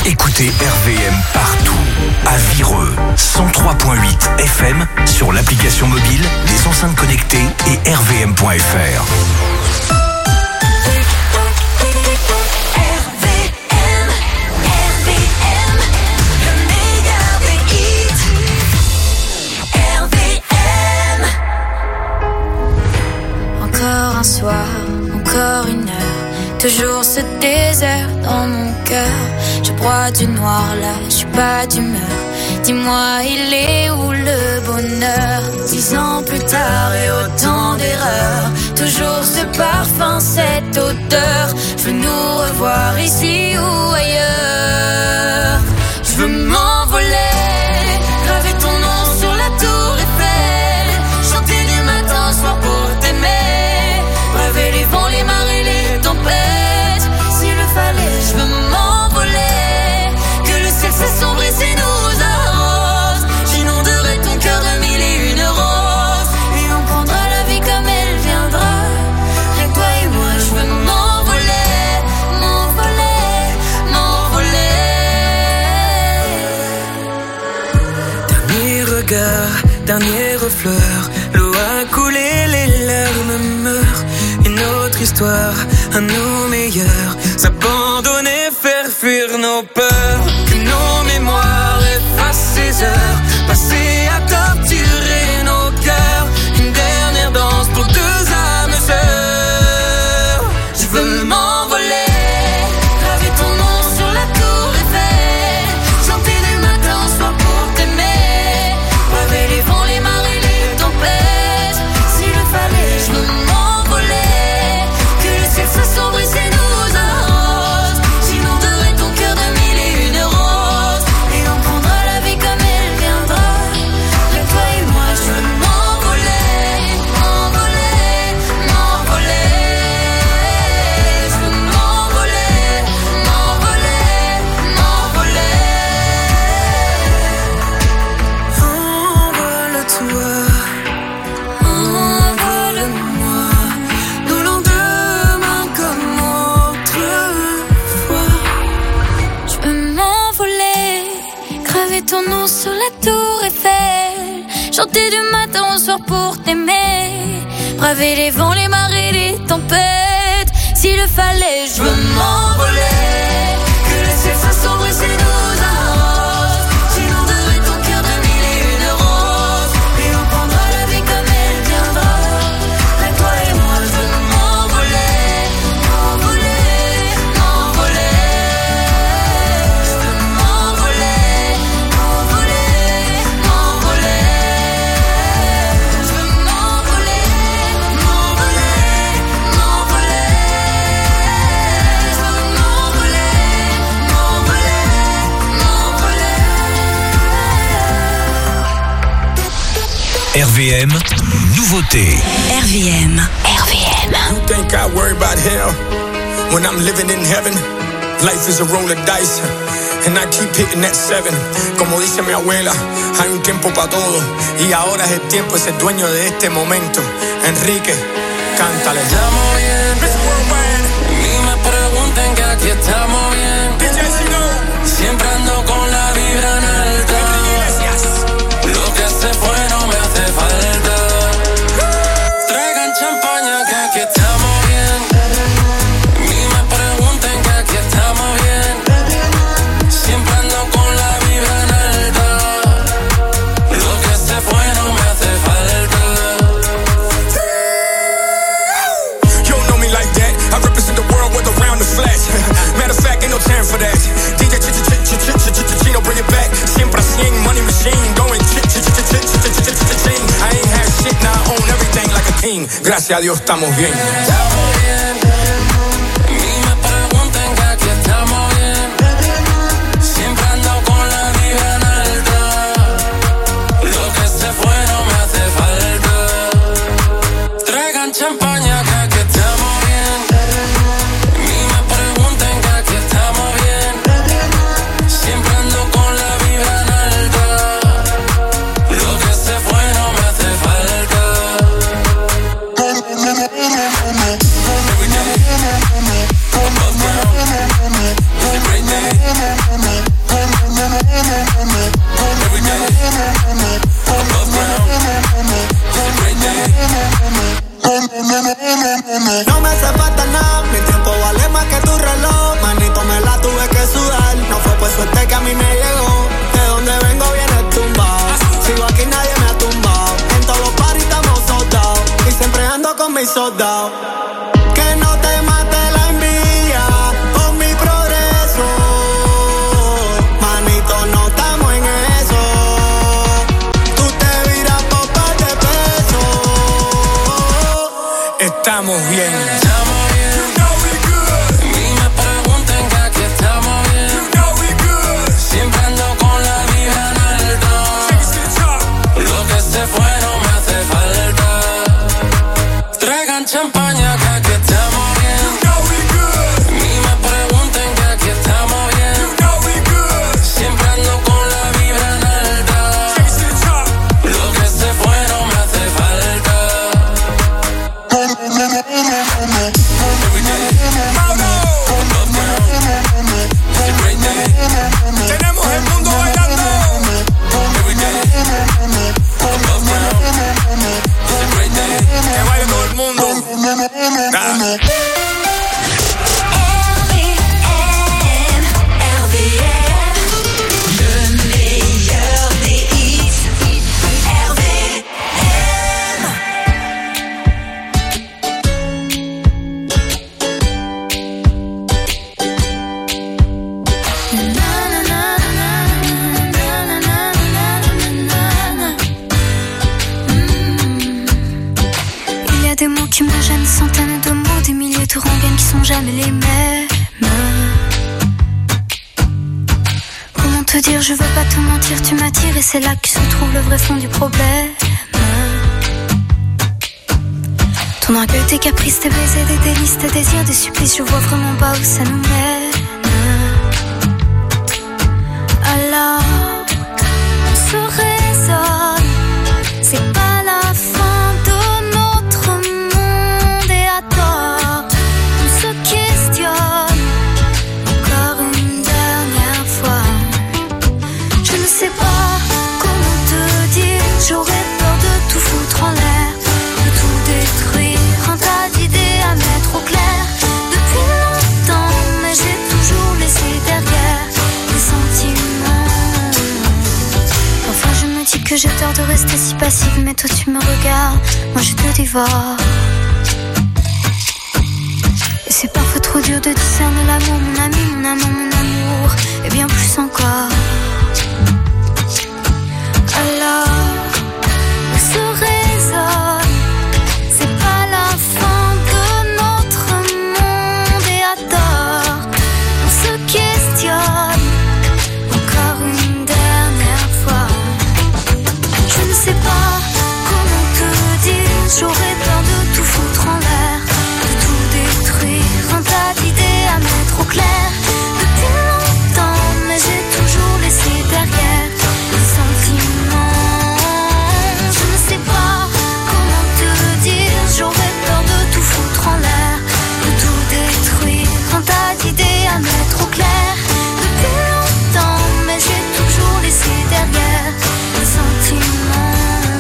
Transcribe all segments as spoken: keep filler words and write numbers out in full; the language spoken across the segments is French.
Écoutez R V M partout. À Vireux, cent trois virgule huit F M sur l'application mobile, les enceintes connectées et r v m point f r. Encore un soir, encore une heure, toujours ce désert dans mon cœur. Je broie du noir là, je suis pas d'humeur. Dis-moi, il est où le bonheur? Dix ans plus tard et autant d'erreurs, toujours ce parfum, cette odeur. Je veux nous revoir ici ou ailleurs. Je veux m'envoler, graver ton nom sur la tour Eiffel, chanter du matin au soir pour t'aimer, braver les vents, les marées, les tempêtes. S'il le fallait, je veux m'envoler, que le ciel s'assombrisse et nous arrose. J'inonderai ton cœur de mille et une roses, et on prendra la vie comme elle viendra. Rien que toi et moi, je veux m'envoler, m'envoler, m'envoler. Dernier regard, dernière fleur, l'eau a coulé, les larmes meurent. Une autre histoire, à nos meilleurs, s'abandonner, faire fuir nos peurs. Que nos mémoires effacent ces heures passées à torturer nos cœurs. Une dernière danse pour deux âmes sœurs. Je veux m'envoler, graver ton nom sur la tour Eiffel, chanter du matin au soir pour t'aimer, braver les vents, les marées, les tempêtes. S'il le fallait, je veux m'envoler, que le ciel s'assombrisse et nous arrose. J'inonderai ton cœur de mille et une roses, et on prendra la vie comme elle viendra. Rien que toi et moi, je veux m'envoler, m'envoler, m'envoler. Je veux m'envoler, m'envoler, m'envoler. Envole-toi, envole-moi, nous lendemain comme autrefois. Je veux m'envoler, graver ton nom sur la tour Eiffel, chanter du matin au soir pour t'aimer, braver les vents, les marées, les tempêtes. S'il le fallait, je veux m'envoler, que le ciel s'assombrisse et nous arrose. J'inonderai ton cœur de mille et une roses, et on prendra la vie comme elle viendra. Avec toi et moi, je veux m'envoler, m'envoler, m'envoler. Je veux m'envoler, m'envoler, m'envoler. Je veux m'envoler, m'envoler, m'envoler. Je veux m'envoler, m'envoler, m'envoler. R V M, nouveauté. R V M. R V M. You think I worry about hell when I'm living in heaven? Life is a roll of dice, and I keep hitting that seven. Como dice mi abuela, hay un tiempo para todo, y ahora es el tiempo, es el dueño de este momento. Enrique, cántale. Estamos bien, ni me pregunten que aquí estamos bien. Siempre ando con la vibra en alta. Lo que se fue no me hace falta. Traigan champaña que aquí estamos bien. Ni me pregunten que aquí estamos bien. Siempre ando con la vibra en alta. Lo que se fue no me hace falta. You don't know me like that. I represent the world with around the flesh. Matter of fact, ain't no time for that. D J Chino, bring it back. Siempre a cien, money machine, going ching. I ain't had shit, now I own everything like a king. Gracias a Dios estamos bien. Estamos bien. Ni me pregunten que aquí estamos bien. Siempre ando con la vibra en alta. Lo que se fue no me hace falta. Traigan champaña que aquí estamos bien. Ni me pregunten que aquí estamos bien. Siempre ando con la vibra en alta. Lo que se fue no me hace falta. besos dados. Que no te mate la envidia con mi progreso. Manito, no estamos en eso. Tú te viras por par de pesos. Estamos bien. Estamos bien. You know we good. Ni me pregunten que aquí estamos bien. You know we good. Siempre ando con la vibra en alto. Take it to the top. Lo que se fue no me hace falta. Traigan champaña que aquí estamos bien. You know we good. Ni me pregunten que aquí estamos bien. You know we good. Siempre ando con la vibra en alta. Take it to the top. Lo que se fue no me hace falta. Every day, Mauro, love girl. It's a great day. tenemos el mundo bailando. Every day, love girl. It's a great day. Que baile todo el mundo. Ah. Il y a des mots qui me gênent, centaines de mots, des milliers de rengaines qui sont jamais les mêmes. Comment te dire, je veux pas te mentir, tu m'attires et c'est là que se trouve le vrai fond du problème. Ton orgueil, tes caprices, tes baisers, des délices, tes désirs, des supplices, je vois vraiment pas où ça nous mène. Alors, on se raisonne, c'est pas la fin de notre monde et à tort, on se questionne encore une dernière fois. Je ne sais pas comment te dire, j'aurais peur de tout foutre en l'air, de tout détruire, un tas d'idées à mettre au clair. Depuis longtemps, mais j'ai toujours laissé derrière des sentiments. Parfois je me dis que j'ai tort de rester si passive, mais toi tu me regardes, moi je te dévore. Et c'est parfois trop dur de discerner l'amour, mon ami, mon amant, mon amour, et bien plus encore. Alors, on se raisonne, c'est pas la fin de notre monde et à tort, on se questionne encore une dernière fois. Je ne sais pas comment te dire, j'aurais peur de tout foutre en l'air, de tout détruire, un tas d'idées à mettre au clair. Depuis longtemps, mais j'ai toujours laissé derrière les sentiments. Je ne sais pas comment te dire, j'aurais peur de tout foutre en l'air, de tout détruire, un tas d'idées à mettre au clair. Depuis longtemps, mais j'ai toujours laissé derrière les sentiments.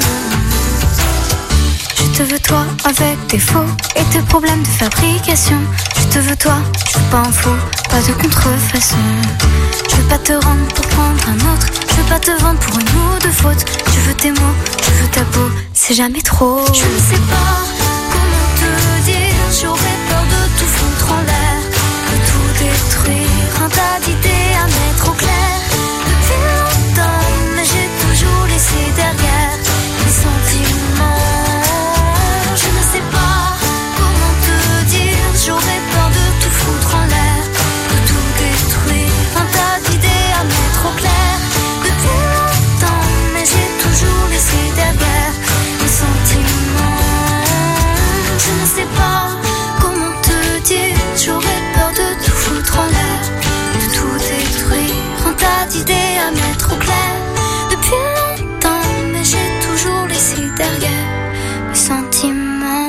Je te veux toi avec tes faux et tes problèmes de fabrication. Je te veux toi, je veux pas un faux, pas de contrefaçon. Je veux pas te rendre pour prendre un autre, je veux pas te vendre pour une ou deux fautes. Je veux tes mots, je veux ta peau, c'est jamais trop. Je ne sais pas comment te dire, j'aurais peur de tout foutre en l'air, de tout détruire, un tas d'idées à mettre au clair. Depuis longtemps, mais j'ai toujours laissé derrière les sentiments. Je ne sais pas comment te dire, j'aurais peur de tout foutre en l'air, de tout détruire, un tas d'idées à mettre au clair. Depuis longtemps, mais j'ai toujours laissé derrière les sentiments. Je ne sais pas comment te dire, j'aurais peur de tout foutre en l'air, de tout détruire, un tas d'idées à mettre au clair. Depuis longtemps, mais j'ai toujours laissé derrière les sentiments.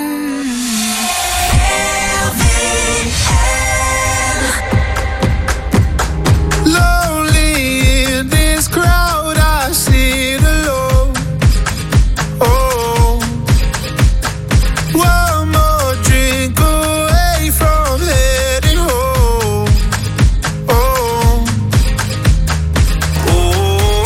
Lonely in this crowd, I sit alone. Oh, one more drink away from heading. Oh, oh, oh.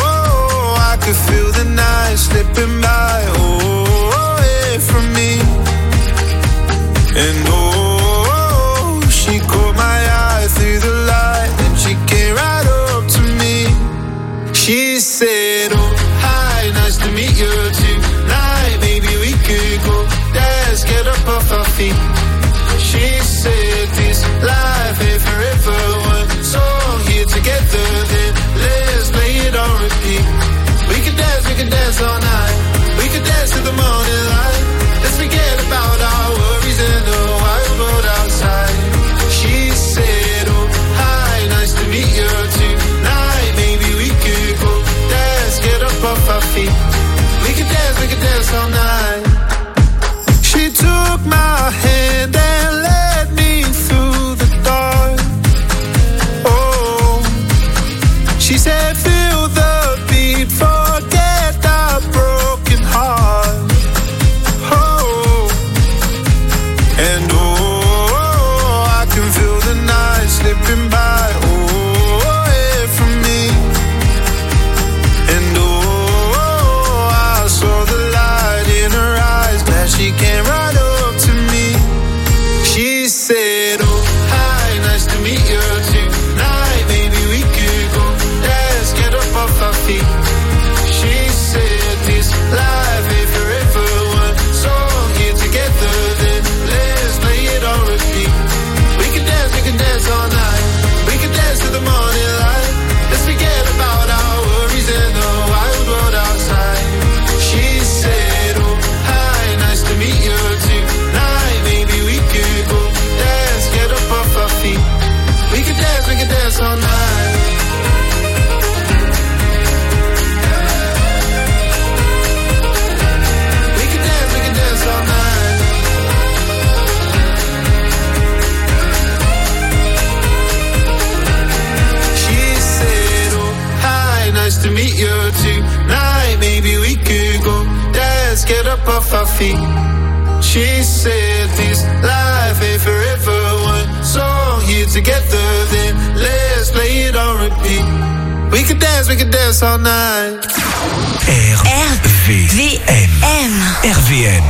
feet. She said this life ain't forever. One song here together, then let's play it on repeat. We could dance, we could dance all night. R V M. R V M.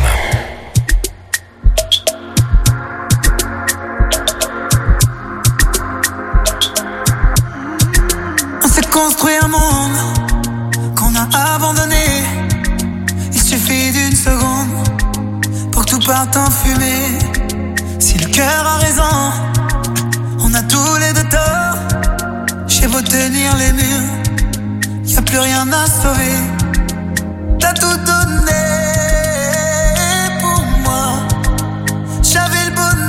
On s'est construit un monde qu'on a abandonné. Il suffit d'une seconde pour que tout parte en fumée. Si le cœur a raison, on a tous les deux tort. J'ai beau tenir les murs, y'a plus rien à sauver. T'as tout donné pour moi. J'avais le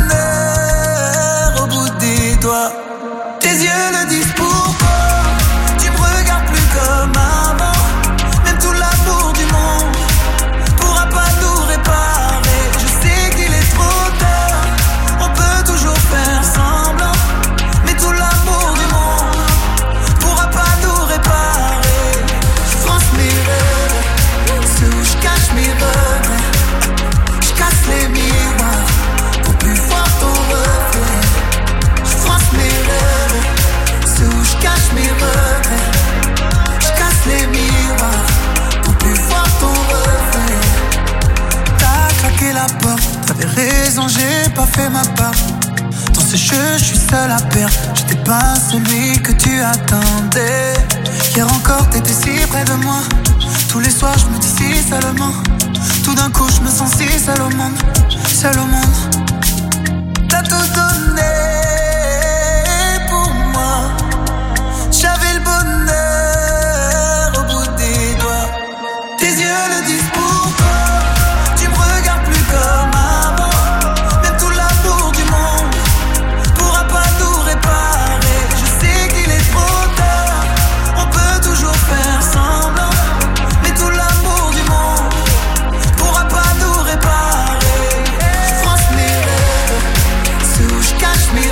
bonheur au bout des doigts. Tes yeux le disent pourquoi. Tu me regardes plus comme avant. Même tout l'amour du monde pourra pas nous réparer. Je sais qu'il est trop tard. On peut toujours faire semblant, mais tout l'amour du monde pourra pas nous réparer. Je pense mes rêves, ceux où je cache mes regrets. Je casse les miroirs pour plus voir ton reflet. Je pense mes rêves, ceux où je cache mes regrets. Je casse les miroirs pour plus voir ton reflet. T'as claqué la porte, t'avais raison, j'ai pas fait ma part. Dans ce jeu, je suis seul à perdre. J'étais pas celui que tu attendais. Hier encore, t'étais si près de moi. Tous les soirs, je me dis si seulement. Tout d'un coup, je me sens si seul au monde. Seul au monde. T'as tout donné pour moi. J'avais le bonheur au bout des doigts. Tes yeux le disent pourquoi. Tu me regardes plus comme avant. Même tout l'amour du monde pourra pas nous réparer. Je sais qu'il est trop tard. On peut toujours faire semblant, mais tout l'amour du monde pourra pas nous réparer. Je France mes rêves, ceux où je cache mes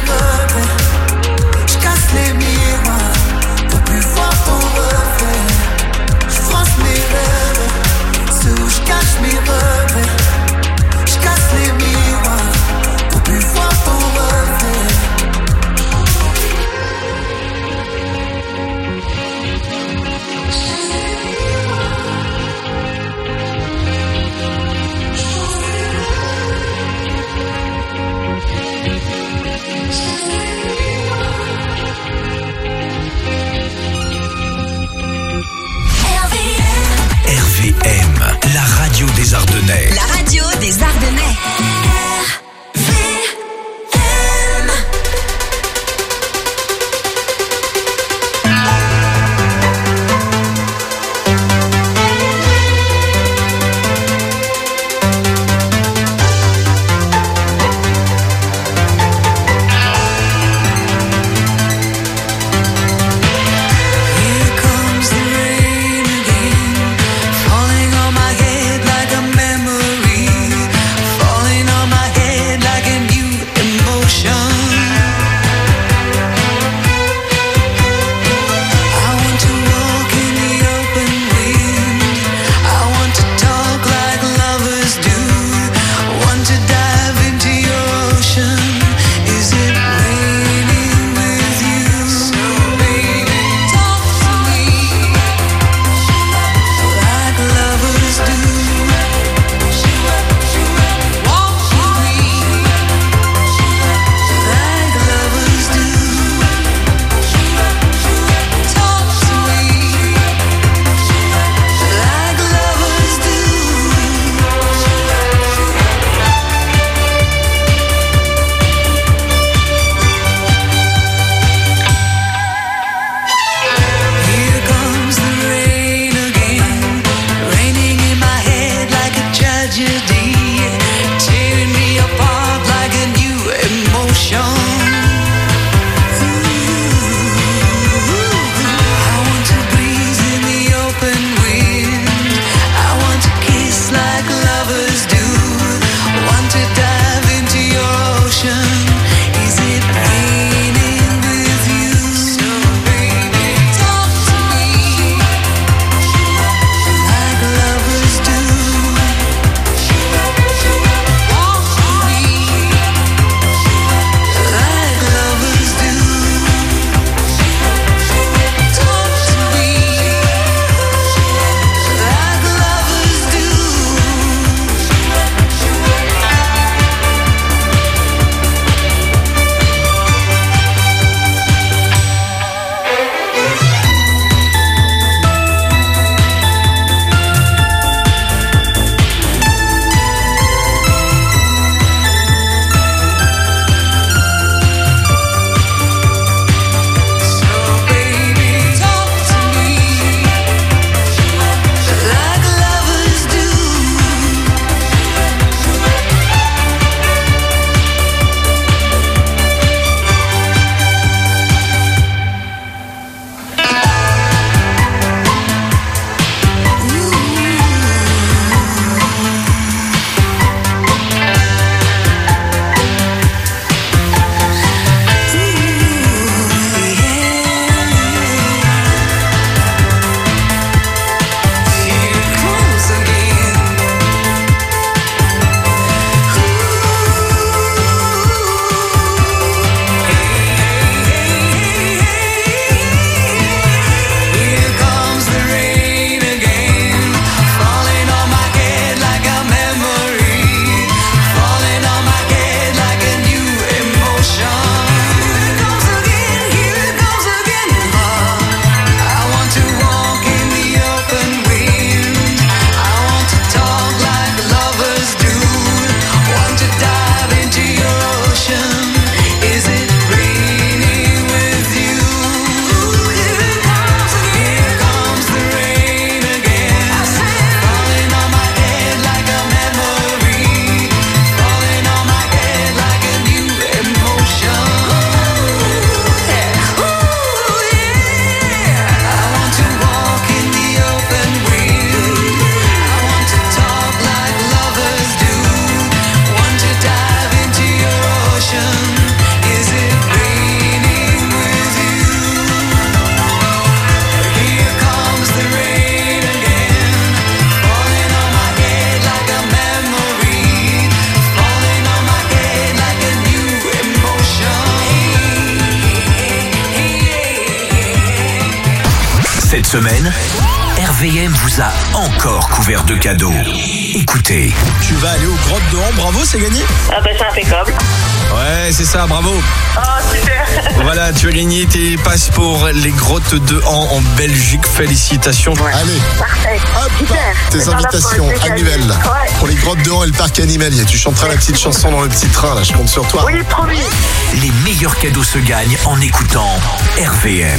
Cette semaine, R V M vous a encore couvert de cadeaux. Écoutez. Tu vas aller aux grottes de Han, bravo, c'est gagné. Ah bah c'est impeccable. Ouais, c'est ça, bravo. Oh super. Voilà, tu as gagné tes passes pour les grottes de Han en Belgique. Félicitations. Ouais. Allez. Parfait. Hop, super. tes invitations annuelles ouais. pour les grottes de Han et le parc animalier. Tu chanteras la petite chanson dans le petit train, là, je compte sur toi. Oui, promis. Les meilleurs cadeaux se gagnent en écoutant R V M.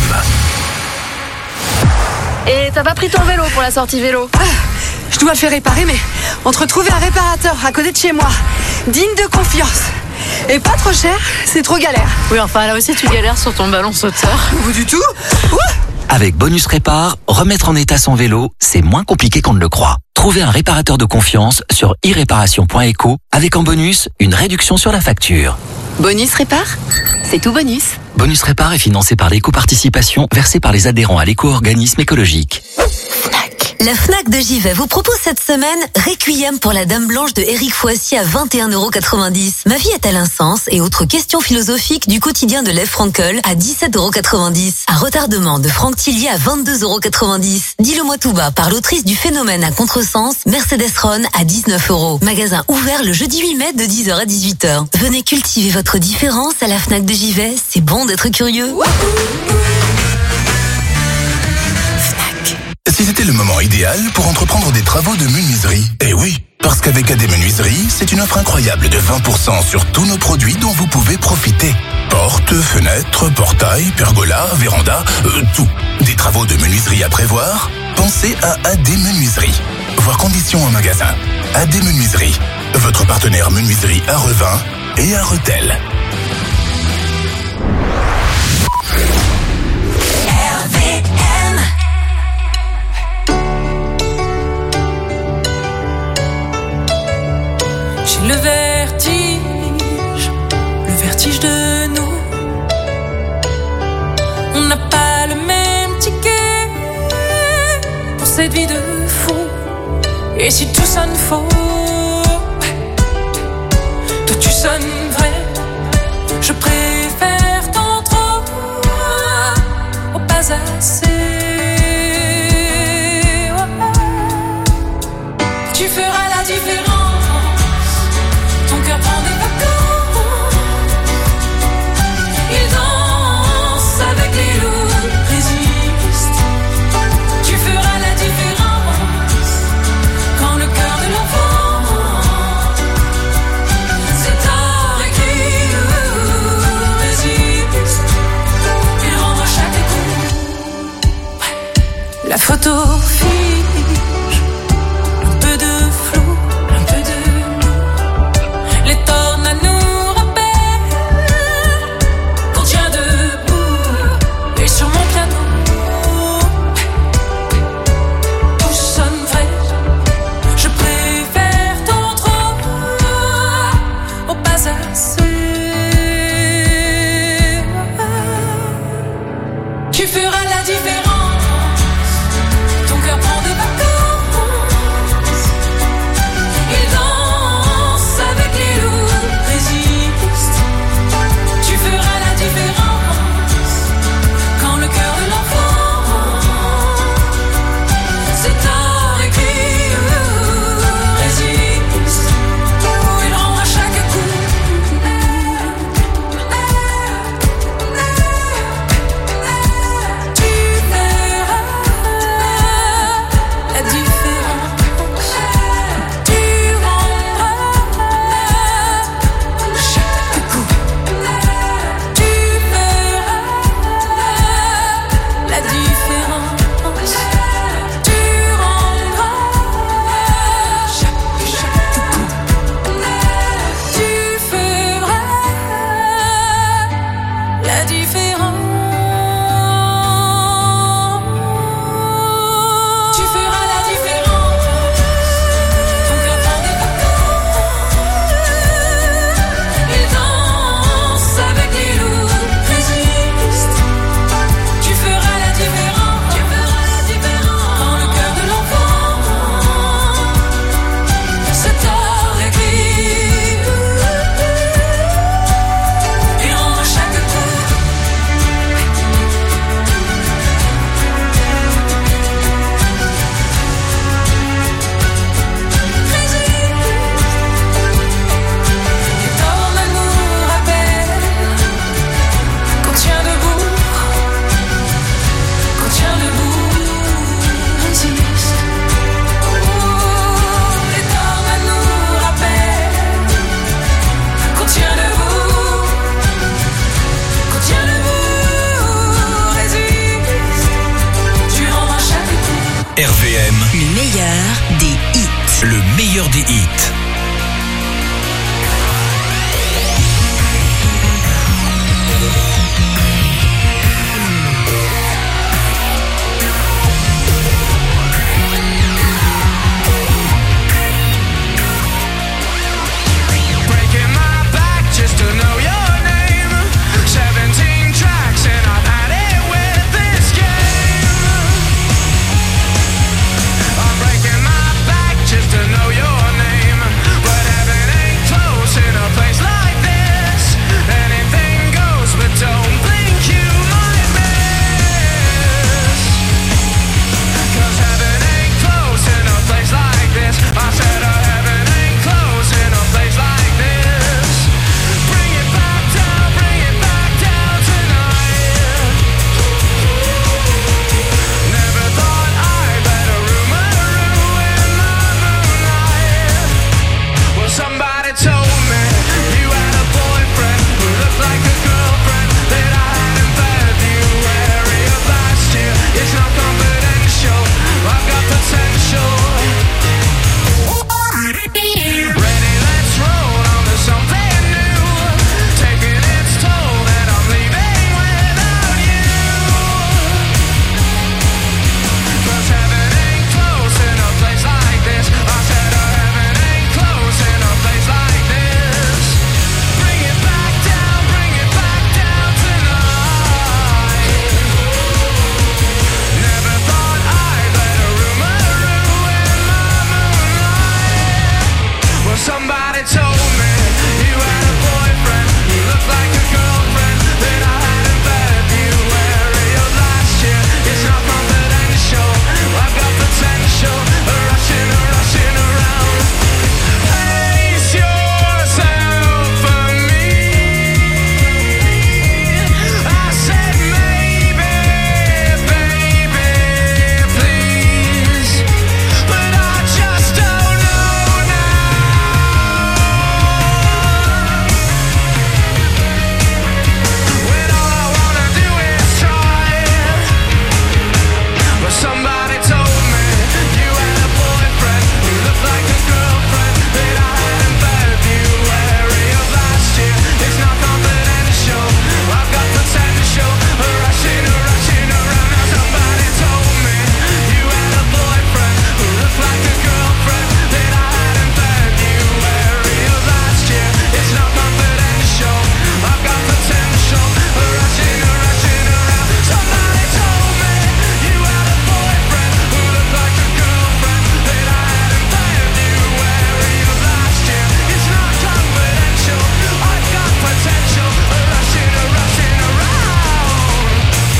Et t'as pas pris ton vélo pour la sortie vélo? Ah, je dois le faire réparer, mais entre trouver un réparateur à côté de chez moi, digne de confiance, et pas trop cher, c'est trop galère. Oui, enfin là aussi tu galères sur ton ballon sauteur. Ou du tout. Ouh. Avec Bonus Répar, remettre en état son vélo, c'est moins compliqué qu'on ne le croit. Trouvez un réparateur de confiance sur i réparation point eco avec en bonus une réduction sur la facture. Bonus Répar, c'est tout bonus. Bonus Répar est financé par l'éco-participation versée par les adhérents à l'éco-organisme écologique. La Fnac de Givet vous propose cette semaine Requiem pour la Dame Blanche de Éric Foissy à vingt et un euros quatre-vingt-dix. Ma vie est-elle un sens? Et autres questions philosophiques du quotidien de Lev Frankel à dix-sept euros quatre-vingt-dix. À retardement de Franck Tillier à vingt-deux euros quatre-vingt-dix. Dis-le-moi tout bas par l'autrice du Phénomène à contresens, Mercedes Ron à dix-neuf euros. Magasin ouvert le jeudi huit mai de dix heures à dix-huit heures. Venez cultiver votre différence à la Fnac de Givet. C'est bon d'être curieux. Si c'était le moment idéal pour entreprendre des travaux de menuiserie, eh oui, parce qu'avec A D Menuiserie, c'est une offre incroyable de vingt pour cent sur tous nos produits dont vous pouvez profiter. Portes, fenêtres, portails, pergolas, vérandas, euh, tout. Des travaux de menuiserie à prévoir? Pensez à A D Menuiserie. Voir conditions en magasin. A D Menuiserie, votre partenaire menuiserie à Revin et à Rethel. J'ai le vertige, le vertige de nous. On n'a pas le même ticket pour cette vie de fou. Et si tout sonne faux, toi tu sonnes vrai. Je préfère tant trop au pas assez. Tu feras la différence. Ton cœur prend des vacances. Il danse avec les loups, résiste. Tu feras la différence. Quand le cœur de l'enfant c'est tard écrit, résiste. Il rendra chaque coup. La photo fige, un peu de flou, un peu de les tornades nous rappellent qu'on tient debout. Et sur mon piano tout sonne vrai. Je préfère tant trop au pas assez. Tu feras la différence. Ton cœur prend des vacances. Il danse avec les loups, résiste. Tu feras la différence. Quand le cœur de l'enfant c'est tard écrit, résiste. Il rend à chaque coup. Tu fais R V M. Le meilleur des hits. Le meilleur des hits. Just to know your name. Seventeen tracks and I've had it with this game. I'm breaking my back just to know your name. But heaven ain't close in a place like this. Anything goes, but don't blink, you might miss. Cause heaven ain't close in a place like this. I said uh, heaven ain't close in a place like this. Somebody told me you had a boyfriend who looked like a girlfriend that I had in February of last year. It's not confidential, I've got potential. Ready, let's roll on to something new. Taking its toll that I'm leaving without you. Cause heaven ain't close in a place like this. I said uh, heaven ain't close in a place like this. Bring it back down, bring it back down tonight. Never thought I'd let a rumor ruin my moonlight. Well, somebody told me you had a boyfriend who looked like a girlfriend that I had in February of last year. It's not confidential, I've got potential. Rushing, rushing around. Pace yourself for me. I said maybe, baby, please. But I just don't know now. When all I wanna do is try. But somebody told me you had a boyfriend who looked like a girlfriend that I had in February of last year. It's not confidential, I've got potential. Rushing, rushing around. Now somebody told me you had a boyfriend who looked like a girlfriend that I had in February of last year. It's not confidential, I've got potential. Rushing, rushing around. Somebody told me you had a boyfriend who looked like a girlfriend that I had in February of last year. It's not confidential, I've got potential. Rushing, rushing around.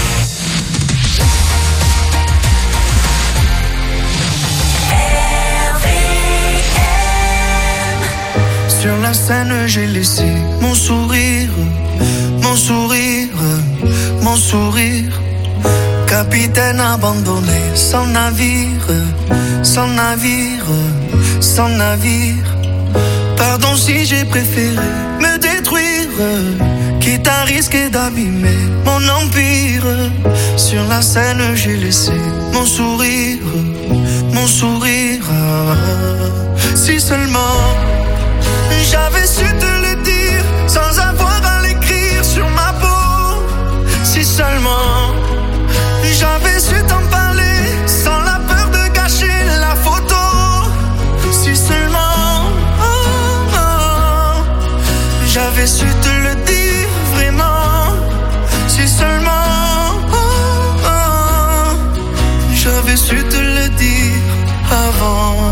Sur la scène, j'ai laissé mon sourire, mon sourire, mon sourire. Capitaine abandonné, sans navire, sans navire, sans navire. Pardon si j'ai préféré me détruire, quitte à risquer d'abîmer mon empire. Sur la scène, j'ai laissé mon sourire, mon sourire. Si seulement j'avais su te le dire sans avoir à l'écrire sur ma peau. Si seulement j'avais su t'en parler sans la peur de gâcher la photo. Si seulement oh, oh, j'avais su te le dire vraiment. Si seulement oh, oh, j'avais su te le dire avant.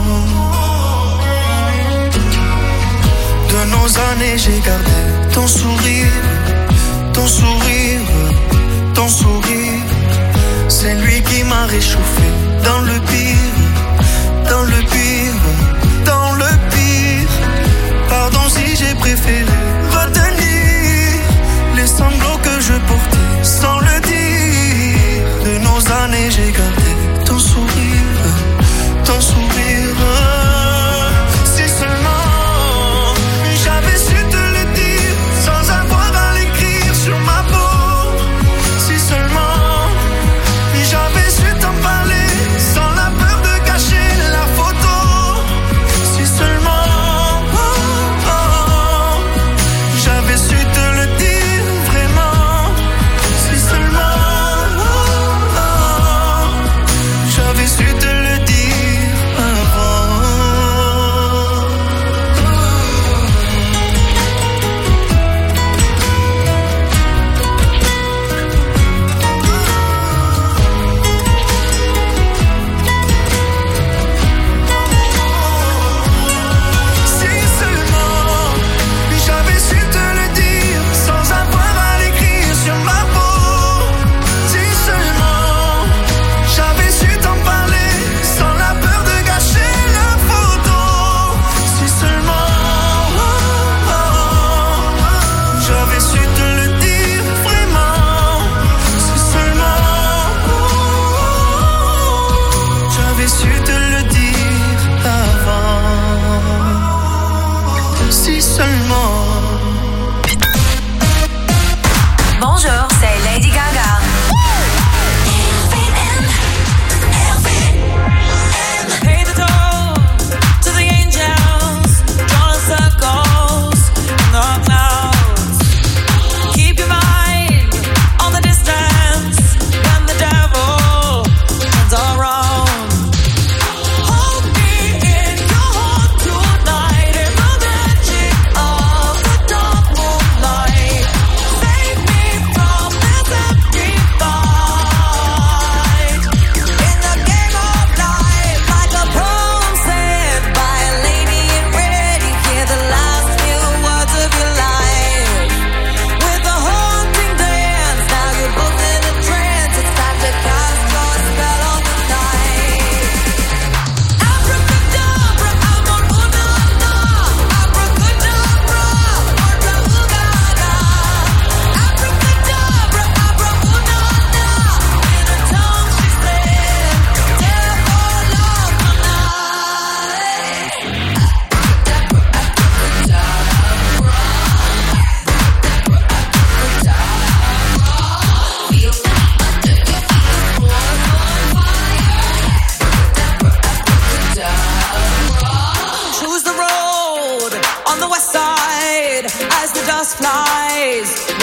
De nos années j'ai gardé ton sourire, ton sourire, ton sourire. C'est lui qui m'a réchauffé dans le pire, dans le pire, dans le pire. Pardon si j'ai préféré retenir les sanglots que je portais sans le dire. De nos années j'ai gardé ton sourire, ton sourire. Si seulement j'avais su te le dire sans avoir à l'écrire sur ma peau. Si seulement j'avais su t'en parler sans la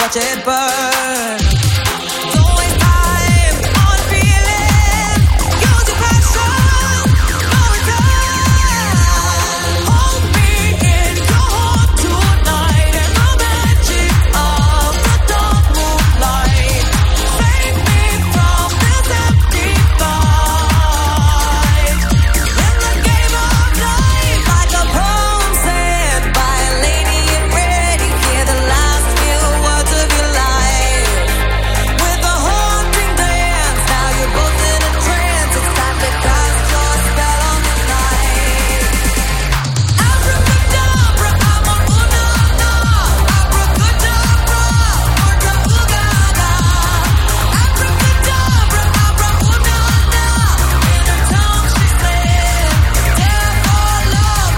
watch it burn. Don't waste time on feelings. Use your passion for return. Hold me in your heart tonight in the magic of the dark moonlight. Save me from this empty fight. In the game of life, like a poem said by a lady in red, you hear the last few words of your life. With a haunting glance, now you're both in a trance. It's time to cast your spell on the night. Abracadabra, I'm on una-na. Abracadabra, orda ooga-ga. Abracadabra, abra-una-na. In her tongue she said, "Dare for love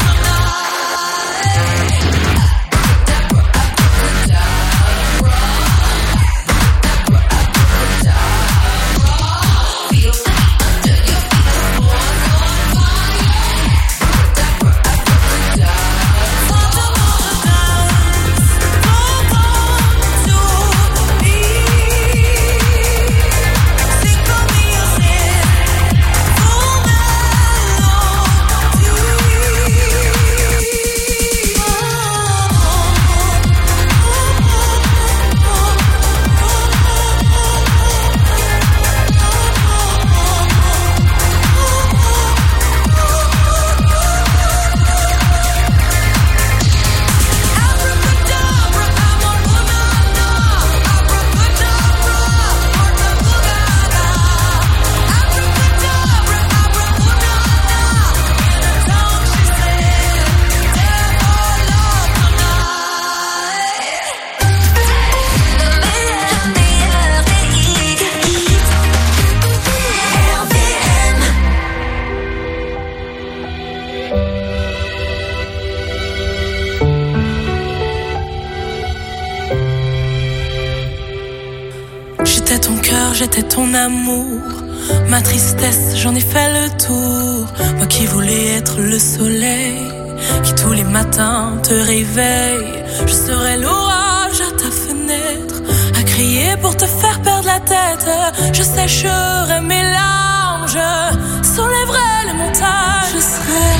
J'étais ton cœur, j'étais ton amour. Ma tristesse, j'en ai fait le tour. Moi qui voulais être le soleil, qui tous les matins te réveille. Je serai l'orage à ta fenêtre, à crier pour te faire perdre la tête. Je sécherai mes larmes, je soulèverai les montagnes. Je serai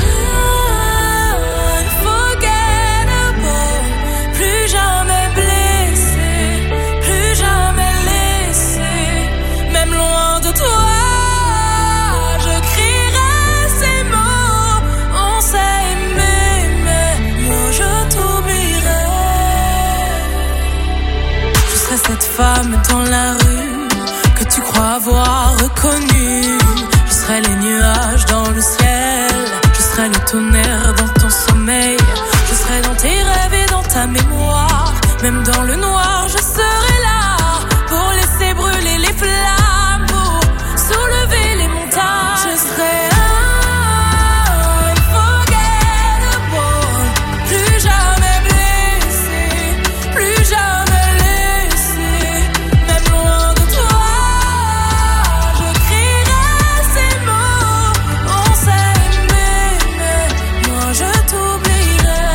unforgettable, plus jamais blessé, plus jamais laissé, même loin de toi. Je crierai ces mots, on s'est aimé, mais moi je t'oublierai. Je serai cette femme dans la rue que tu crois avoir reconnue. Je serai les nuages dans le ciel, je serai le tonnerre dans ton sommeil. Je serai dans tes rêves et dans ta mémoire. Même dans le noir, je serai là pour laisser brûler les flammes, pour soulever les montagnes. Je serai unforgettable, plus jamais blessé, plus jamais laissé, même loin de toi. Je crierai ces mots, on s'est aimé, mais moi je t'oublierai.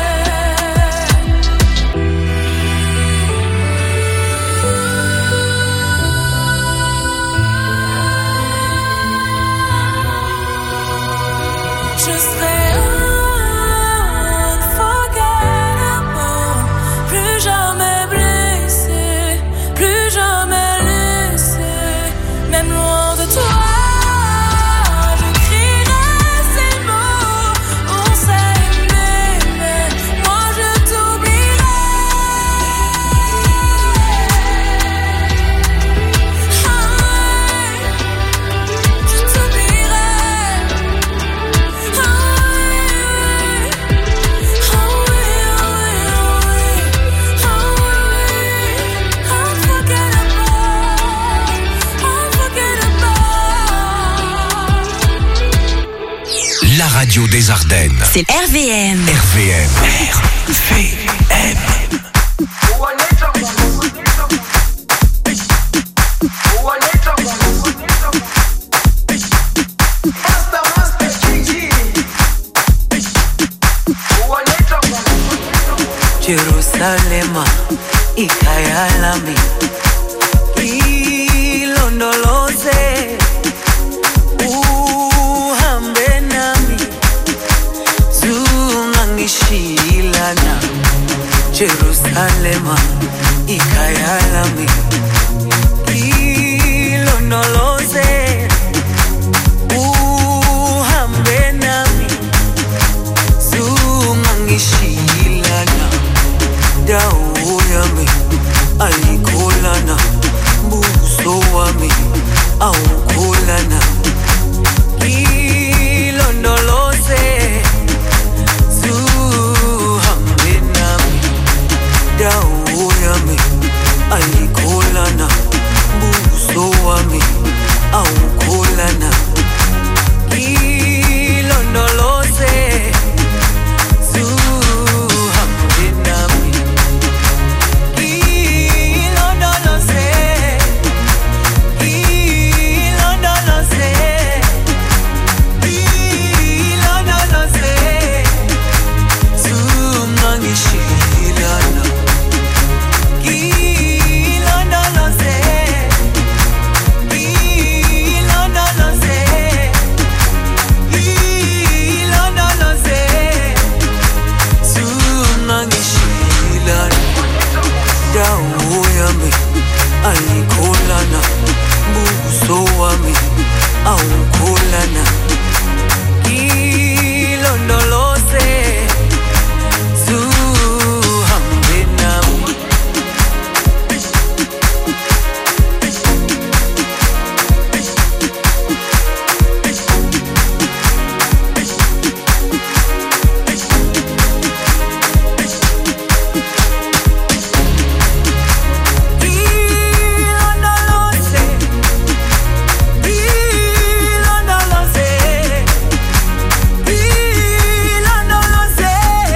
Je serai unforgettable, plus jamais blessé, plus jamais laissé, même loin de toi. Je crierai ces mots, on s'est aimé, mais moi je t'oublierai. Ah ouais, je t'oublierai. Ah La radio des Ardennes. C'est R V M. R V M. R V M. Jerusalema ikhaya lami ilondoloze uhambe nami zungangishilana Jerusalema ikhaya lami ilondoloze uhambe nami zungangishilana dawo yami ayikholana buso wami awukholana ilondoloze zuhambe nami dawo yami ayikholana buso wami awukholana ilondoloze zuhambe nami ilondoloze ilondoloze ilondoloze zungangishilana ilondoloze ilondoloze ilondoloze zungangishilana dawo yami ayikholana buso wami awukholana ilondoloze zuhambe nami ilondoloze ilondoloze ilondoloze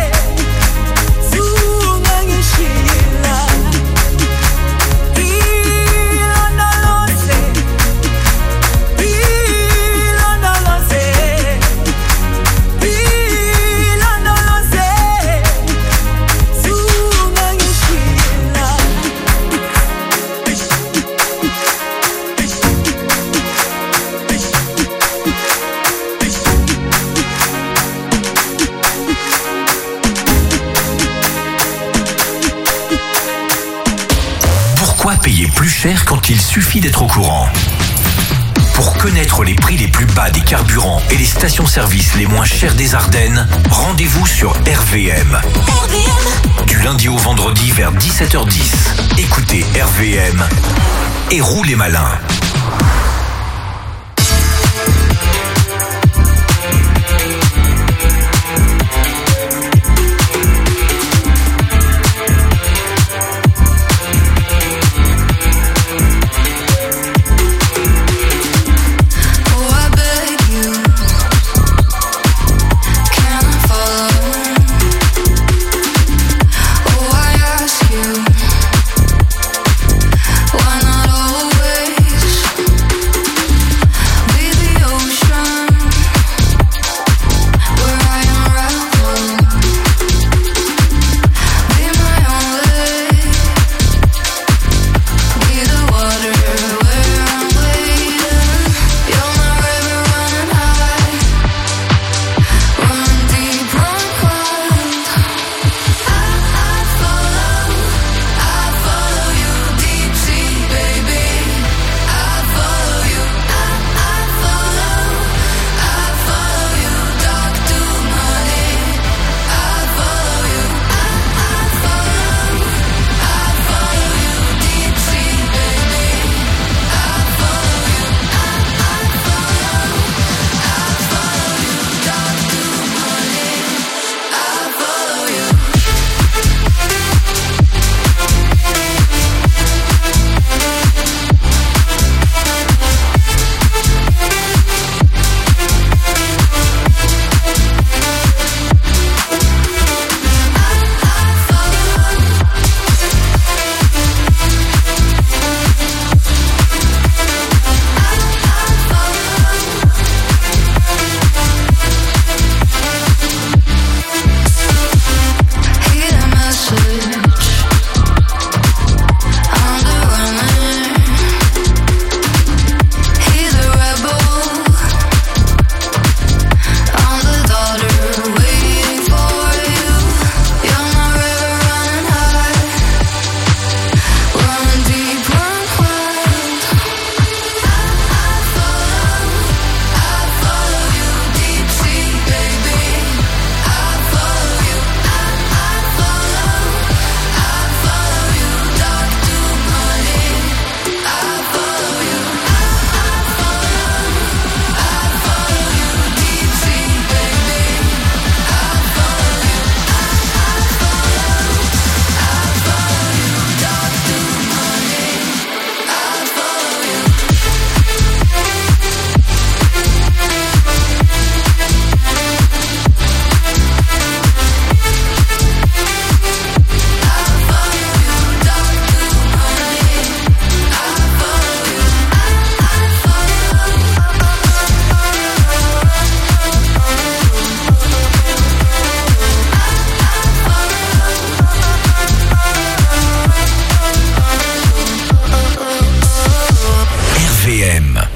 zungangishilana ilondoloze ilondoloze ilondoloze zungangishilana Pourquoi payer plus cher quand il suffit d'être au courant ? Pour connaître les prix les plus bas des carburants et les stations-service les moins chères des Ardennes, rendez-vous sur R V M. Du lundi au vendredi vers dix-sept heures dix. Écoutez R V M et roulez malin. Oh, I beg you, can I follow? Oh, I ask you, why not always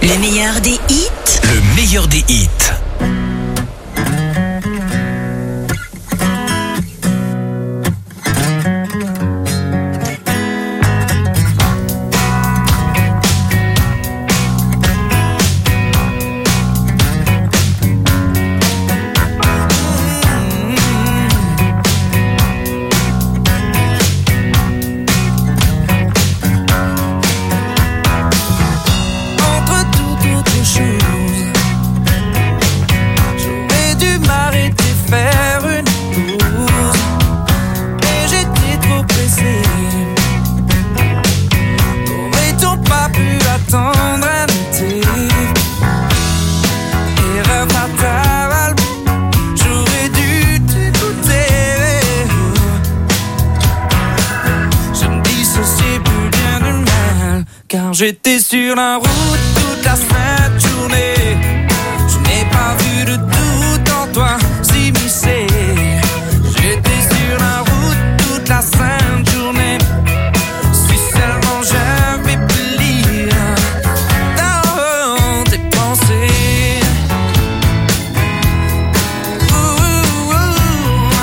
Le meilleur des hits. Le meilleur des hits. J'étais sur la route toute la sainte journée. Je n'ai pas vu de doute en toi s'immiscer. J'étais sur la route toute la sainte journée. Si seulement j'avais pu lire dans tes pensées. Ouh, ouh, ouh.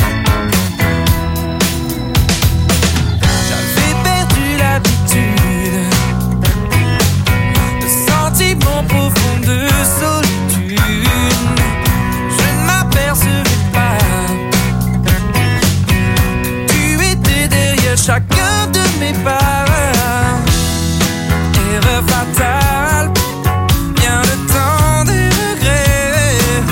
J'avais perdu l'habitude. Sentiment profond de solitude, je ne m'apercevais pas. Tu étais derrière chacun de mes pas. Erreur fatale, bien le temps des regrets.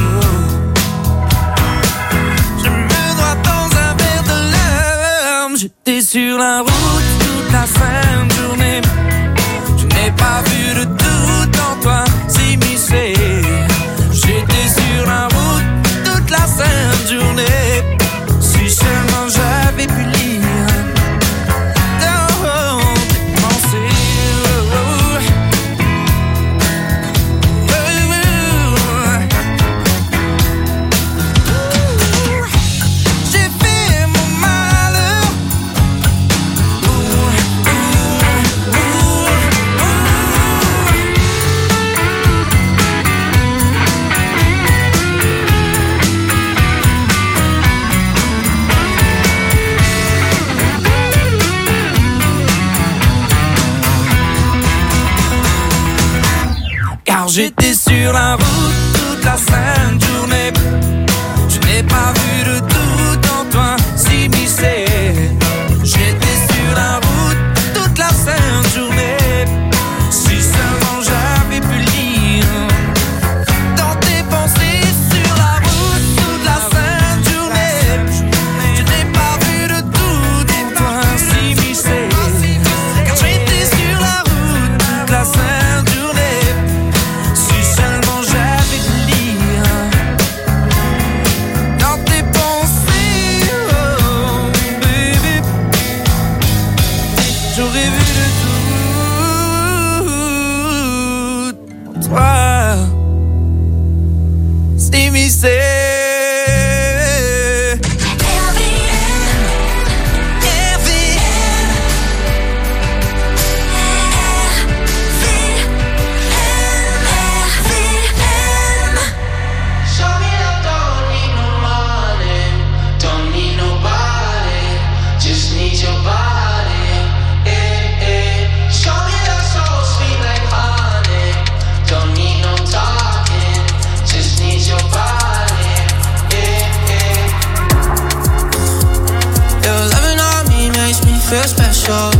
Je me noie dans un verre de larmes. J'étais sur la route toute la sainte journée. Je n'ai pas vu le doute en toi s'immiscer. J'étais sur la route toute la sainte journée. Si seulement j'avais pu lire dans tes pensées. Oh, oh. Oh, oh. J'ai fait mon malheur. Oh, oh, oh, oh. Car j'étais sur la route toute la sainte journée. Je n'ai pas vu de doute en toi s'immiscer. J'étais sur la route toute la sainte journée. Si seulement j'avais pu lire dans tes pensées. Sur la route toute la sainte journée. Je n'ai pas vu de doute en toi s'immiscer. Car j'étais sur la route toute la sainte journée. Si seulement j'avais pu lire dans tes pensées, oh baby. J'aurais vu de tout en toi s'immiscer. Feel special.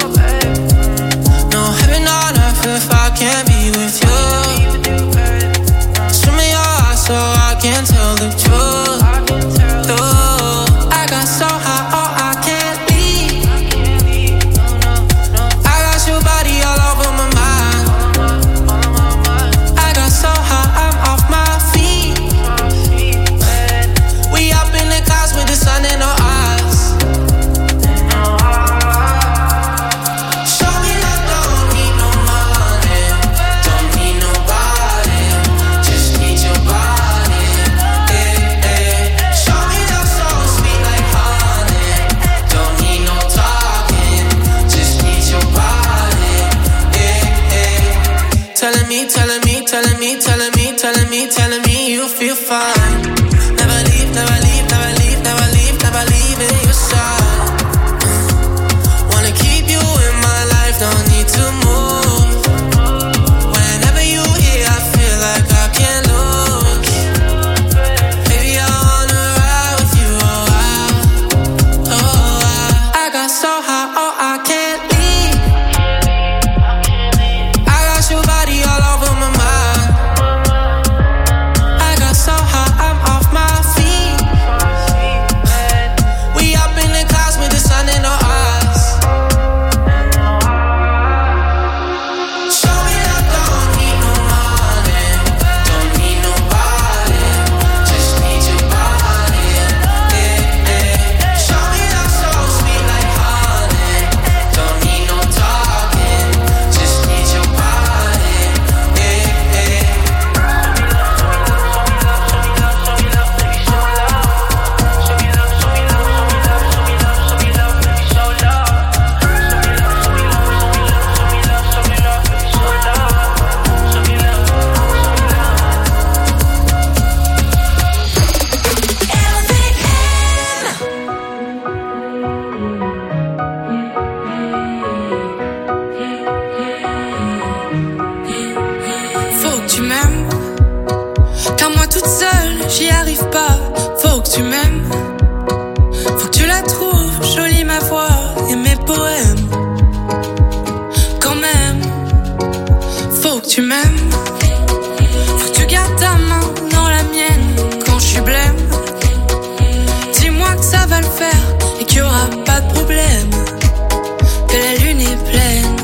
No heaven on earth if I can't be with you. Show me your eyes so I can tell the truth. Ooh, I got so high, oh I can't leave. I got your body all over my mind. I got so high, I'm off my feet. We up in the clouds with the sun in our eyes. me, telling me, telling me, telling me, telling me, telling me you feel fine. Never leave, never leave, never leave, never leave, never leave in your side. Wanna keep you in my life, don't need to move. Whenever you here, I feel like I can't lose. Baby, I wanna ride with you, oh I, oh I. I got so high, oh I can't leave. I got your body all over my mind. I got so high, I'm off my feet. We up in the clouds with the sun in our eyes. Show me love, don't need no money, don't need nobody, just need your body. Yeah, yeah. Show me love so sweet like honey, don't need no talking, just need your body. Yeah, yeah. Faut que tu m'aimes, car moi toute seule j'y arrive pas. Faut que tu m'aimes, faut que tu la trouves jolie ma voix et mes poèmes. Quand même, faut que tu m'aimes, faut que tu gardes ta main dans la mienne quand je suis blême. Dis-moi que ça va le faire et qu'il y aura pas de problème, que la lune est pleine.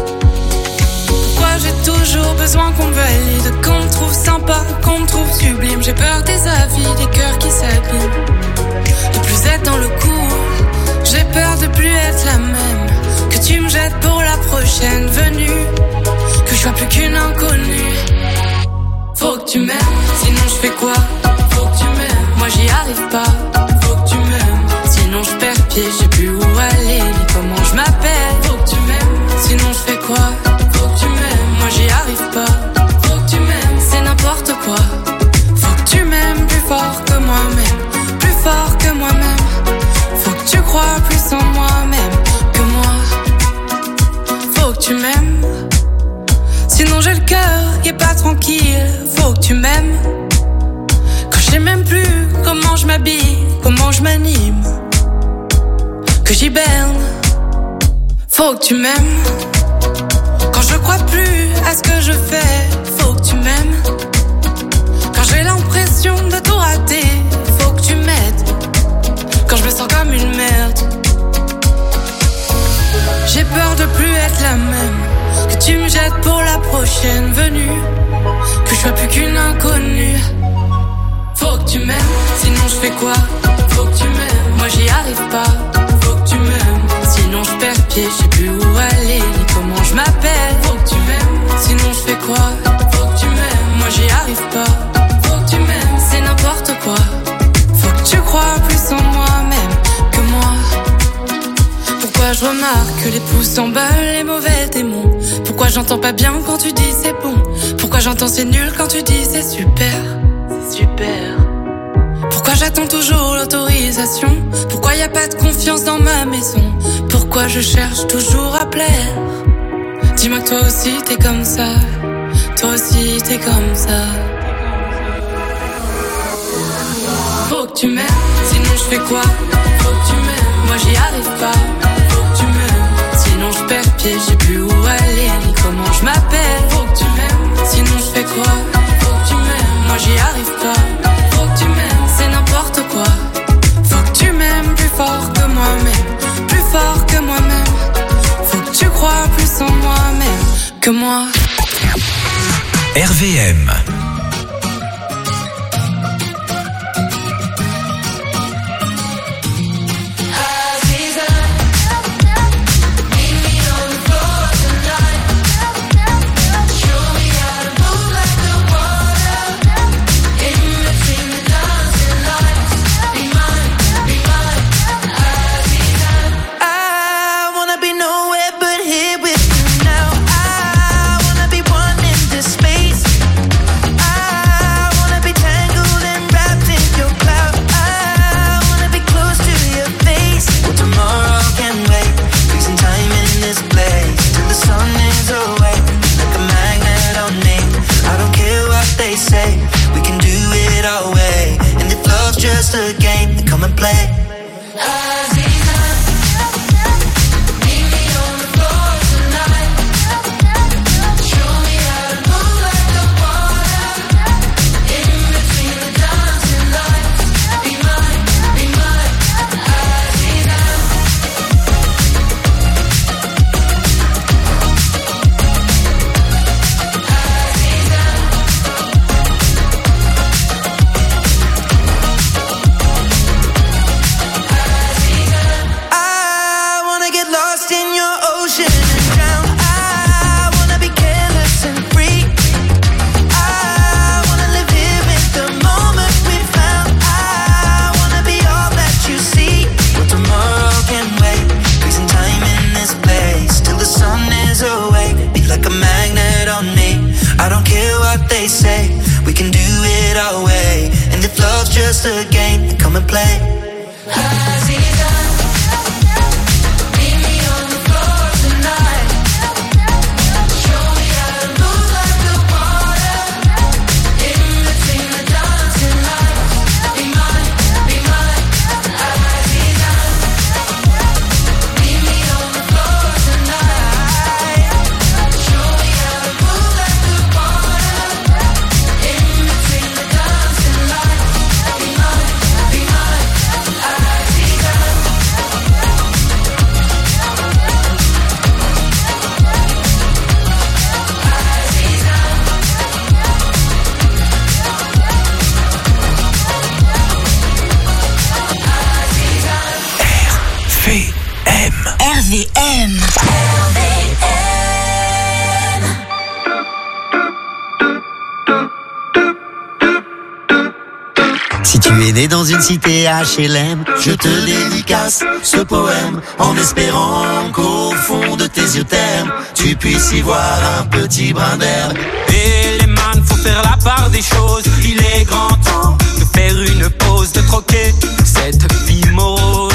Pourquoi j'ai toujours besoin qu'on me valide, qu'on me trouve sympa, qu'on me trouve sublime. J'ai peur des avis, des cœurs qui s'abîment, de plus être dans le coup. J'ai peur de plus être la même, que tu me jettes pour la prochaine venue, que je sois plus qu'une inconnue. Faut que tu m'aimes, sinon je fais quoi? Faut que tu m'aimes, moi j'y arrive pas. Faut que tu m'aimes, sinon je perds pied, je sais plus où aller ni comment je m'appelle. Faut que tu m'aimes, sinon je fais quoi? Faut que tu m'aimes, moi j'y arrive pas. Faut que tu m'aimes, c'est n'importe quoi. Faut que tu m'aimes plus fort que moi-même, plus fort que moi-même. Faut que tu crois plus en moi-même que moi. Faut que tu m'aimes, sinon j'ai le cœur qui est pas tranquille. Faut que tu m'aimes, quand je sais même plus comment je m'habille, comment je m'anime, que j'hiberne. Faut que tu m'aimes, quand je crois plus à ce que je fais. Faut que tu m'aimes, quand j'ai l'impression de tout rater. Faut que tu m'aides, quand je me sens comme une merde. J'ai peur de plus être la même, que tu me jettes pour la prochaine venue, que je sois plus qu'une inconnue. Faut que tu m'aimes, sinon je fais quoi? Faut que tu m'aimes, moi j'y arrive pas. Faut que tu m'aimes, sinon je perds pied, je sais plus où aller ni comment je m'appelle. Faut que tu m'aimes, sinon je fais quoi? Faut que tu m'aimes, moi j'y arrive pas. Faut que tu m'aimes, c'est n'importe quoi. Faut que tu crois plus en moi-même que moi. Pourquoi je remarque que les pouces s'emballent, les mauvais démons? Pourquoi j'entends pas bien quand tu dis c'est bon? Pourquoi j'entends c'est nul quand tu dis c'est super? C'est super. Pourquoi j'attends toujours l'autorisation? Pourquoi y a pas de confiance dans ma maison? Pourquoi je cherche toujours à plaire? Dis-moi que toi aussi t'es comme ça, toi aussi t'es comme ça. Faut que tu m'aimes, sinon je fais quoi? Faut que tu m'aimes, moi j'y arrive pas. Faut que tu m'aimes, sinon je perds pied, je sais plus où aller ni comment je m'appelle. Faut que tu m'aimes, sinon je fais quoi? Faut que tu m'aimes, moi j'y arrive pas. Faut que tu m'aimes, c'est n'importe quoi. Faut que tu m'aimes plus fort que moi-même, plus fort que moi-même. Faut que tu crois plus en moi-même que moi. R V M. Be nowhere but here with you now. I wanna be one in this space. just a game, come and play. Say we can do it our way, and if love's just a game, then come and play. R V M. Si tu es né dans une cité H L M, je te dédicace ce poème en espérant qu'au fond de tes yeux ternes, tu puisses y voir un petit brin d'herbe. Et les man, faut faire la part des choses. Il est grand temps de faire une pause, de troquer cette vie morose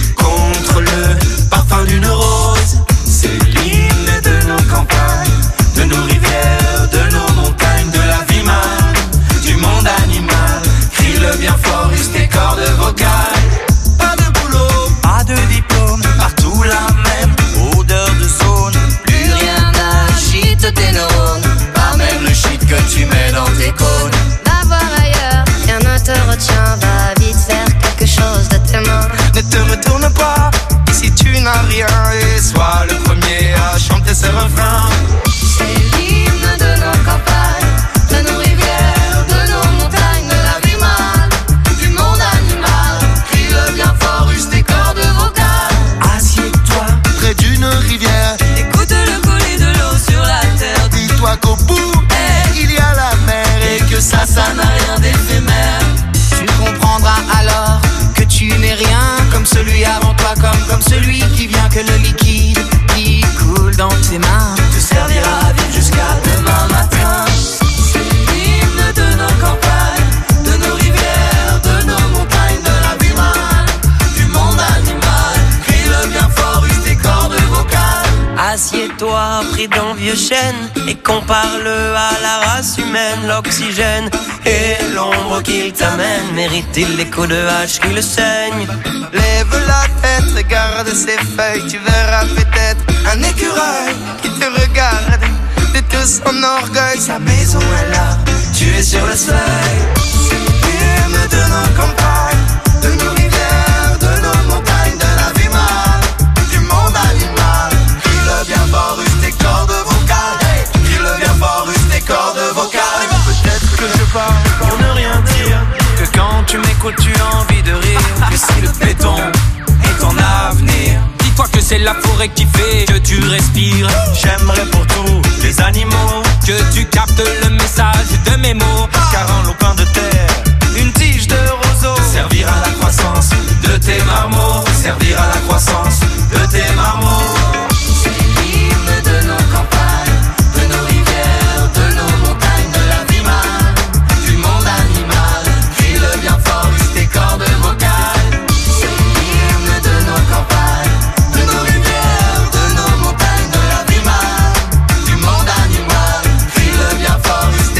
contre le parfum d'une rose. C'est l'hymne de nos campagnes, de nos rivières, de nos montagnes, de la vie mal, du monde animal. Crie-le bien fort, use tes cordes vocales. Pas de boulot, pas de diplôme, partout la même odeur de zone. Plus rien n'agite tes neurones, pas même le shit que tu mets dans tes cônes. Va voir ailleurs, rien ne te retient, va vite faire quelque chose de tes mains. Ne te retourne pas, ici tu n'as rien, et sois le premier à chanter ce refrain. C'est l'hymne de nos campagnes, de nos rivières, de nos montagnes, de la vie mal, du monde animal. Crie-le bien fort, use tes cordes vocales. Assieds-toi près d'une rivière, écoute le couler de l'eau sur la terre. Dis-toi qu'au bout, hey, il y a la mer, et que ça, ça n'a rien d'éphémère. Tu comprendras alors que tu n'es rien comme celui avant toi, comme, comme celui qui vient, que le liquide qui coule dans tes mains te servira à vivre jusqu'à demain matin. C'est l'hymne de nos campagnes, de nos rivières, de nos montagnes, de la vie mal, du monde animal. Crie-le bien fort, use tes cordes vocales. Assieds-toi pris d'envieux chênes et compare-le à la race humaine. L'oxygène et l'ombre qu'il t'amène, mérite-t-il l'écho de hache qui le saigne? Lève la tête, regarde ses feuilles, tu verras peut-être un écureuil qui te regarde de tout son orgueil. Sa maison est là, tu es sur le seuil. C'est l'hymne de nos campagnes, de nos rivières, de nos montagnes, de la vie mal, du monde animal. Crie-le bien fort, use tes cordes vocales. Hey, crie-le bien fort, use tes cordes vocales. Peut-être que je parle pour ne rien dire, que quand tu m'écoutes tu as envie de rire. Que si le béton est ton avenir, dis-toi que c'est la forêt qui fait que tu respires. J'aimerais pour tous les animaux que tu captes le message de mes mots. Car en lopin de terre, une tige de roseau servira à la croissance de tes marmots, servira à la croissance de tes marmots.